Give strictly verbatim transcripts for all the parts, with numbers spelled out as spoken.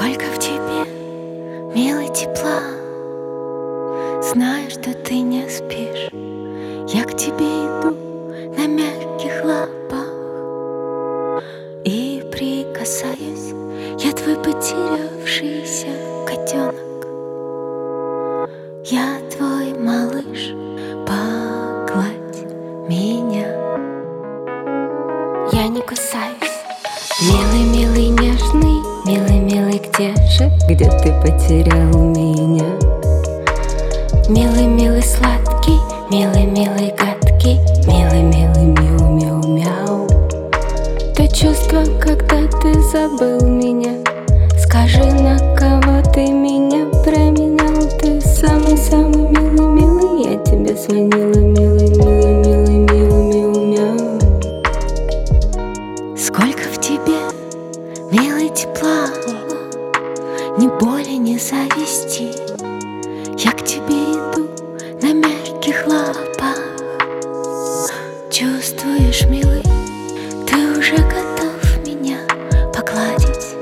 Сколько в тебе, милый, тепла. Знаю, что ты не спишь. Я к тебе иду на мягких лапах и прикасаюсь. Я твой потерявшийся котенок. Я твой малыш, погладь меня. Я не кусаюсь. Милый, милый, нежный, милый, милый, где же, где ты потерял меня? Милый, милый, сладкий, милый, милый, гадкий, милый, милый, мяу, мяу, мяу. То чувство, когда ты забыл меня. Скажи, на кого ты меня променял? Ты самый-самый милый, милый, я тебе звонила, милый, милый, милый, мяу, мяу, мяу. Сколько в тебе, милый, тепла, ни боли, ни зависти. Я к тебе иду на мягких лапах. Чувствуешь, милый, ты уже готов меня погладить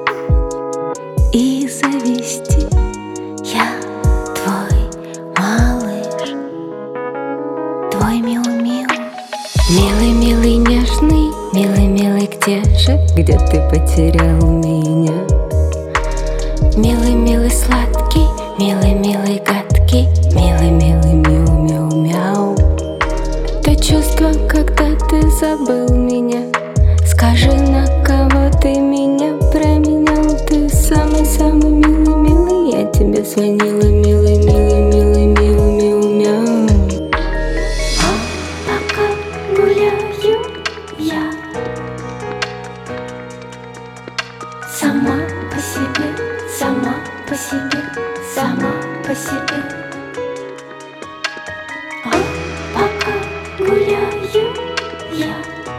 и завести. Я твой малыш, твой миу-миу. Милый, милый, нежный, милый, милый, где же, где ты потерял меня? Милый, милый, сладкий, милый, милый, гадкий, милый, милый, мяу, мяу, мяу. То чувство, когда ты забыл меня. Скажи, на кого ты меня променял? Ты самый-самый милый, милый, я тебе звонила, милый, милый, милый, мяу, мяу, мяу. А пока гуляю я сама по себе, сама по себе, сама по себе. А пока гуляю я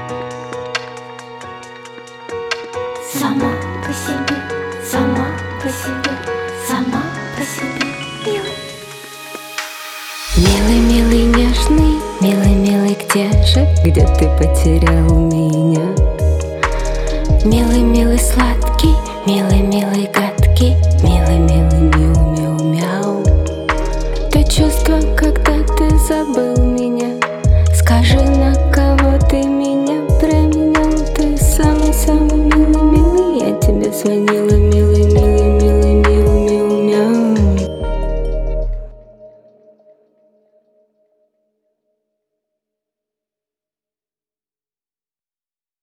сама по себе, сама по себе, сама по себе, милый. Милый, милый, нежный, милый, милый, где же, где ты потерял меня? Милый, милый, сладкий, милый, милый, гадкий,